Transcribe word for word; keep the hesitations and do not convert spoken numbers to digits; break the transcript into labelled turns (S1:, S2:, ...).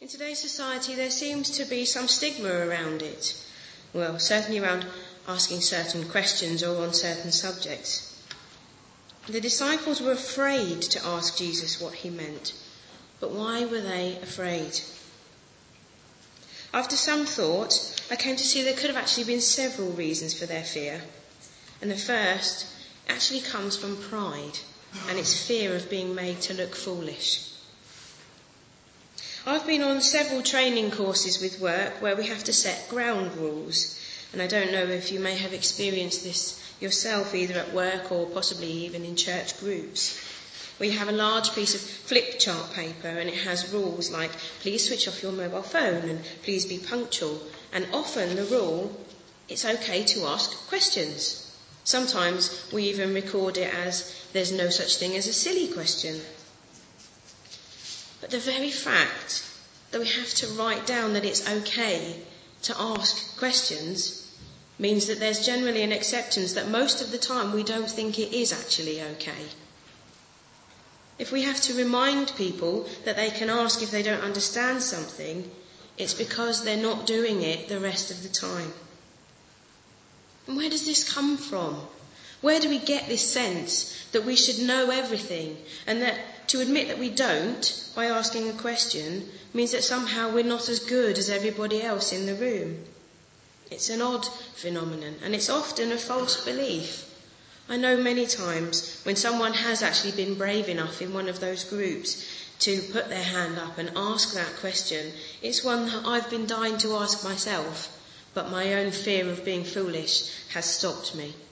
S1: In today's society, there seems to be some stigma around it. Well, certainly around asking certain questions or on certain subjects. The disciples were afraid to ask Jesus what he meant. But why were they afraid? After some thought, I came to see there could have actually been several reasons for their fear. And the first actually comes from pride, and it's fear of being made to look foolish. I've been on several training courses with work where we have to set ground rules, and I don't know if you may have experienced this yourself either at work or possibly even in church groups. We have a large piece of flip chart paper and it has rules like please switch off your mobile phone and please be punctual, and often the rule, it's okay to ask questions. Sometimes we even record it as there's no such thing as a silly question. But the very fact that we have to write down that it's okay to ask questions means that there's generally an acceptance that most of the time we don't think it is actually okay. If we have to remind people that they can ask if they don't understand something, it's because they're not doing it the rest of the time. And where does this come from? Where do we get this sense that we should know everything, and that to admit that we don't by asking a question means that somehow we're not as good as everybody else in the room? It's an odd phenomenon, and it's often a false belief. I know many times when someone has actually been brave enough in one of those groups to put their hand up and ask that question, it's one that I've been dying to ask myself, but my own fear of being foolish has stopped me.